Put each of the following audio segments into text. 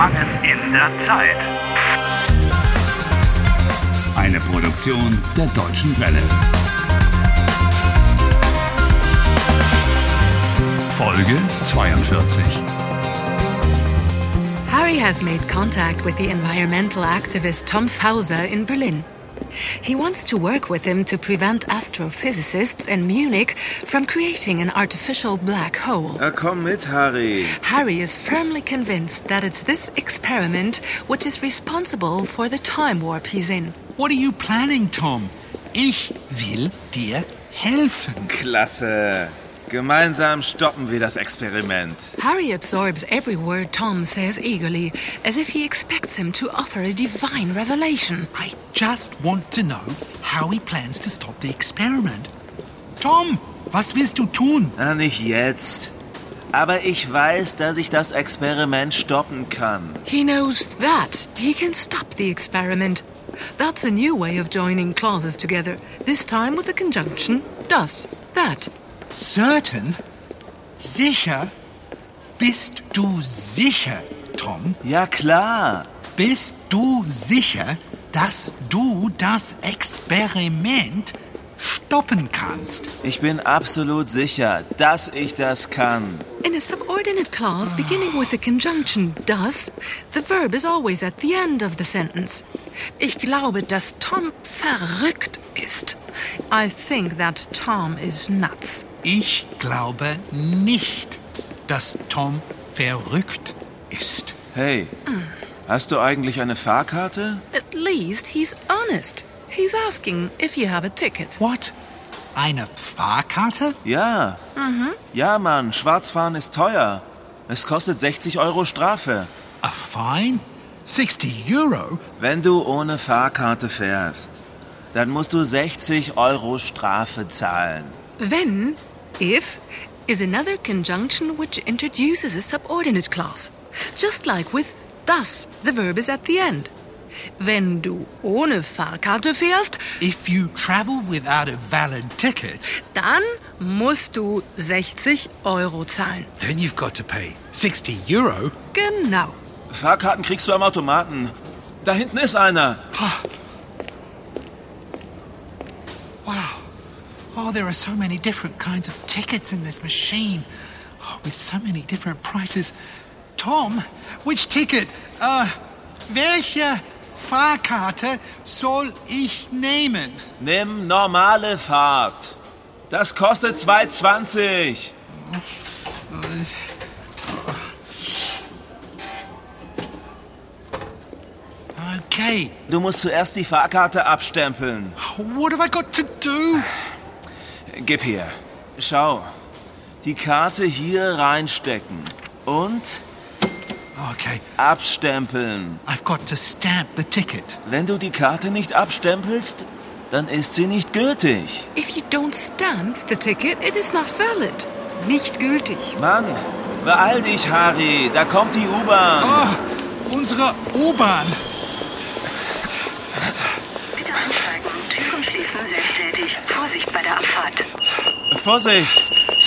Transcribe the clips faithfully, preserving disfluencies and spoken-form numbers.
Gefangen in der Zeit. Eine Produktion der Deutschen Welle. Folge zweiundvierzig. Harry has made contact with the environmental activist Tom Fauser in Berlin. He wants to work with him to prevent astrophysicists in Munich from creating an artificial black hole. Na komm mit, Harry. Harry is firmly convinced that it's this experiment which is responsible for the time warp he's in. What are you planning, Tom? Ich will dir helfen. Klasse. Gemeinsam stoppen wir das Experiment. Harry absorbs every word Tom says eagerly, as if he expects him to offer a divine revelation. I just want to know how he plans to stop the experiment. Tom, was willst du tun? Na, nicht jetzt. Aber ich weiß, dass ich das Experiment stoppen kann. He knows that he can stop the experiment. That's a new way of joining clauses together, this time with a conjunction does, that. Certain? Sicher? Bist du sicher, Tom? Ja, klar. Bist du sicher, dass du das Experiment stoppen kannst? Ich bin absolut sicher, dass ich das kann. In a subordinate clause beginning with a conjunction does, the verb is always at the end of the sentence. Ich glaube, dass Tom verrückt ist. I think that Tom is nuts. Ich glaube nicht, dass Tom verrückt ist. Hey, hast du eigentlich eine Fahrkarte? At least he's honest. He's asking if you have a ticket. What? Eine Fahrkarte? Ja. Mhm. Ja, Mann, Schwarzfahren ist teuer. Es kostet sechzig Euro Strafe. A fine? sixty Euro? Wenn du ohne Fahrkarte fährst, dann musst du sechzig Euro Strafe zahlen. Wenn, if, is another conjunction which introduces a subordinate clause. Just like with thus, the verb is at the end. Wenn du ohne Fahrkarte fährst, If you travel without a valid ticket, dann musst du sechzig Euro zahlen. then you've got to pay sixty Euro. Genau. Fahrkarten kriegst du am Automaten. Da hinten ist einer. Wow. Oh, there are so many different kinds of tickets in this machine. Oh, with so many different prices. Tom, which ticket? Uh, welche Fahrkarte soll ich nehmen? Nimm normale Fahrt. Das kostet zwei zwanzig. Okay. Du musst zuerst die Fahrkarte abstempeln. What have I got to do? Gib hier. Schau. Die Karte hier reinstecken. Und Okay. abstempeln. I've got to stamp the ticket. Wenn du die Karte nicht abstempelst, dann ist sie nicht gültig. If you don't stamp the ticket, it is not valid. Nicht gültig. Mann, beeil dich, Harry. Da kommt die U-Bahn. Oh, unsere U-Bahn. Bitte einsteigen. Türen schließen selbsttätig. Vorsicht bei der Abfahrt. Vorsicht!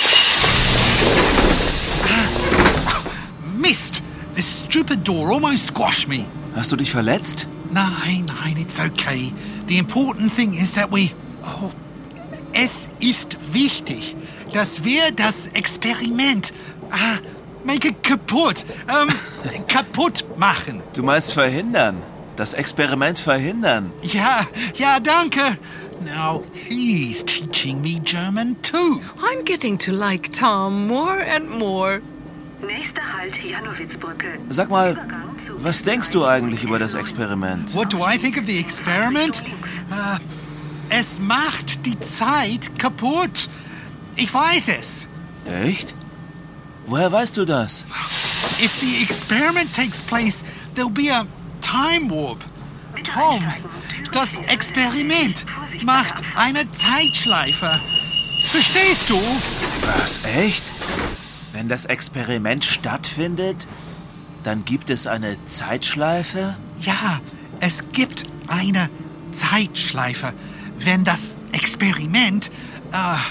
Mist! This stupid door almost squashed me. Hast du dich verletzt? Nein, nein, it's okay. The important thing is that we... Oh, es ist wichtig, dass wir das Experiment... Ah, make it kaputt. Ähm, kaputt machen. Du meinst verhindern? Das Experiment verhindern? Ja, ja, danke. Now he's teaching me German too. I'm getting to like Tom more and more. Nächster Halt Janowitzbrücke. Sag mal, Übergang zu was denkst du eigentlich über das Experiment? What do I think of the experiment? Uh, es macht die Zeit kaputt. Ich weiß es. Echt? Woher weißt du das? If the experiment takes place, there'll be a time warp. Tom, das Experiment macht eine Zeitschleife. Verstehst du? Was, echt? Wenn das Experiment stattfindet, dann gibt es eine Zeitschleife? Ja, es gibt eine Zeitschleife, wenn das Experiment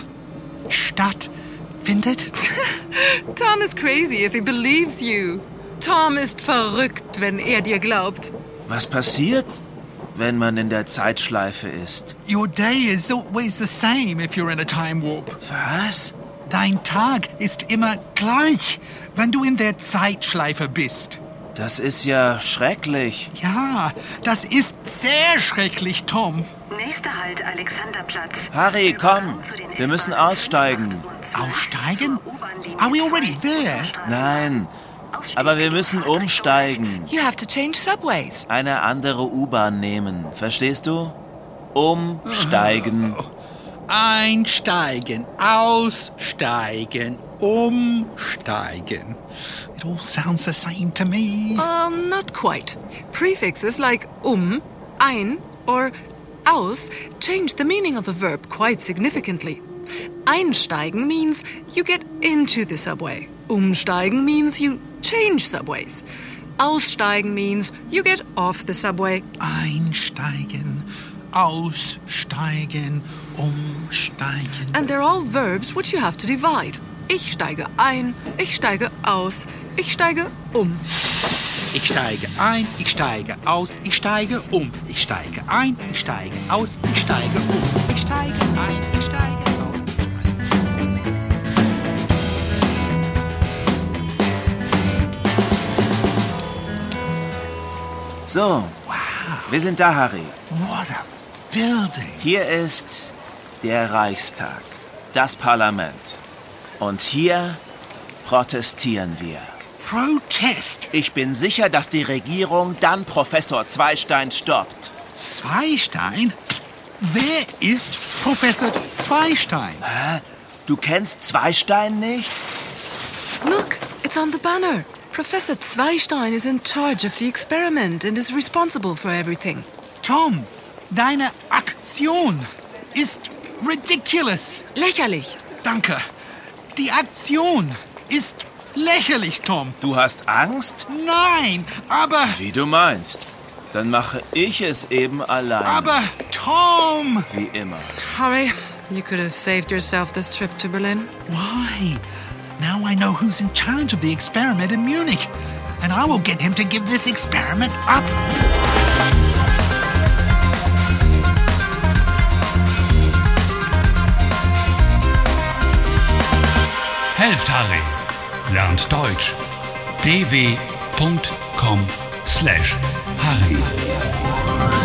äh, stattfindet. Tom is crazy if he believes you. Tom ist verrückt, wenn er dir glaubt. Was passiert, wenn man in der Zeitschleife ist? Your day is always the same if you're in a time warp. Was? Dein Tag ist immer gleich, wenn du in der Zeitschleife bist. Das ist ja schrecklich. Ja, das ist sehr schrecklich, Tom. Nächster Halt Alexanderplatz. Harry, komm. Wir müssen aussteigen. Aussteigen? Are we already there? Nein, aber wir müssen umsteigen. You have to change subways. Eine andere U-Bahn nehmen. Verstehst du? Umsteigen. Einsteigen, aussteigen, umsteigen. It all sounds the same to me. Um, not quite. Prefixes like um, ein, or aus change the meaning of a verb quite significantly. Einsteigen means you get into the subway. Umsteigen means you change subways. Aussteigen means you get off the subway. Einsteigen, aussteigen, umsteigen. And they're all verbs which you have to divide. Ich steige ein, ich steige aus, ich steige um. Ich steige ein, ich steige aus, ich steige um. Ich steige ein, ich steige aus, ich steige um. Ich steige ein, ich steige aus. So, Wow, wir sind da, Harry. what a building. Hier ist der Reichstag, das Parlament. Und hier protestieren wir. Protest. Ich bin sicher, dass die Regierung dann Professor Zweistein stoppt. Zweistein? Wer ist Professor Zweistein? Hä? Du kennst Zweistein nicht? Look, it's on the banner. Professor Zweistein is in charge of the experiment and is responsible for everything. Tom, deine Aktion ist ridiculous. Lächerlich. Danke. Die Aktion ist lächerlich, Tom. Du hast Angst? Nein, aber... Wie du meinst. Dann mache ich es eben allein. Aber, Tom! Wie immer. Harry, you could have saved yourself this trip to Berlin. Why? Now I know who's in charge of the experiment in Munich. And I will get him to give this experiment up. Helft Harry. Lernt Deutsch. d w punkt com slash Harry.